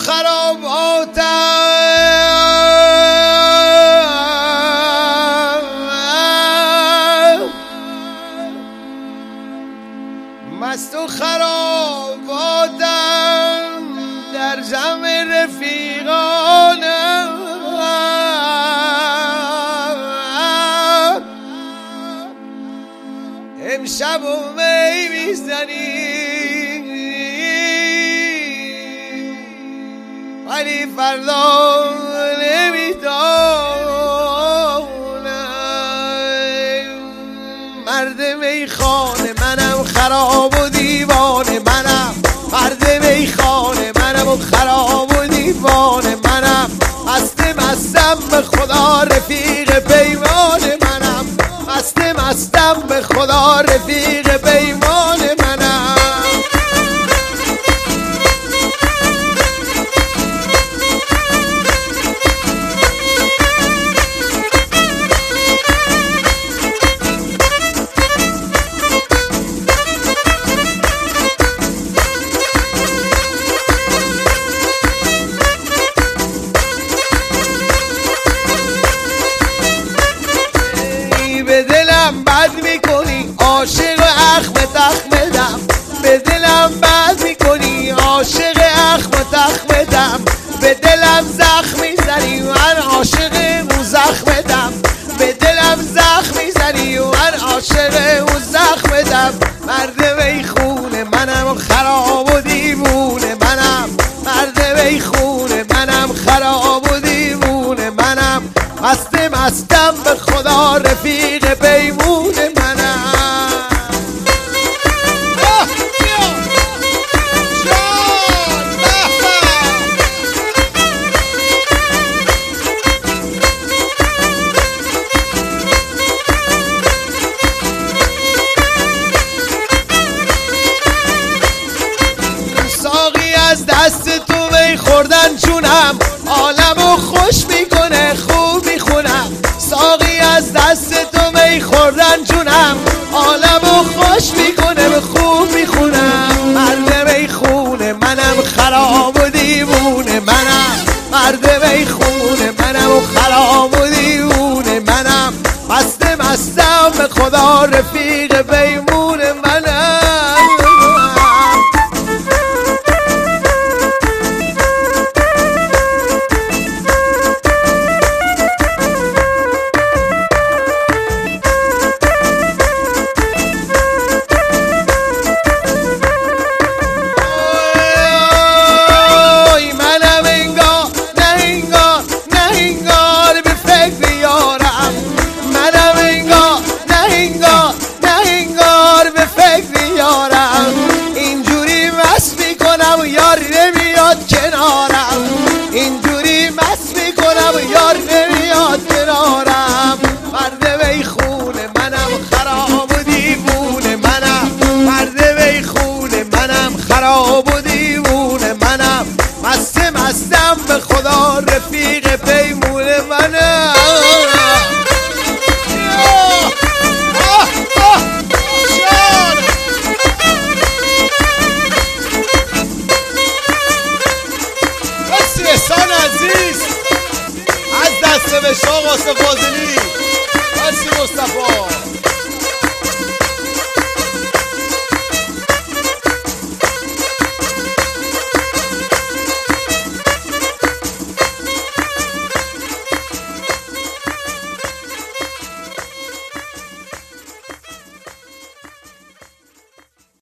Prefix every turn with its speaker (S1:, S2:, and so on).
S1: خراباتم مست و خراباتم در جمع رفیقانم امشب و می میزنی ولی فردا نمیدانم. مرد میخانه منم، خراب و دیوانه منم. مرد میخانه منم و خراب و دیوانه منم. مستم به خدا رفیق پیمان منم. مستم به خدا رفیق پیمان منم. به دلم بد میکنی عاشق اخم تخمدم. به دلم بد میکنی عاشق اخم تخمدم. به دلم زخم میزنی من عاشق اون زخمدم. به دلم زخم میزنی من عاشق اون زخمدم. مرد میخونه منم، خراب و دیوونه منم. مرد میخونه منم، خراب و دیوونه منم. مستم به خدا رفیق پیمون منم. ساقی از دست تو می خوردن جونم عالمو خوش میکنه، خوب میخونم. ساقی از دست تو می خوردن جونم عالمو خوش میکنه، خوب میخونم. مرد میخونه منم، خراب و دیوونه منم. مرد میخونه منم و خراب و دیوونه منم. مستم به خدا رفیق پیمون منم. اینجوری مست میکنم یار نمیاد کنارم. اینجوری مست میکنم یار نمیاد کنارم. مرد میخونه منم، خراب و دیوونه منم. مرد میخونه منم، خراب و دیوونه منم. مستم به خدا رفیق پیمون منم. احسان عزیز از دست به شاه واسه فاضلی.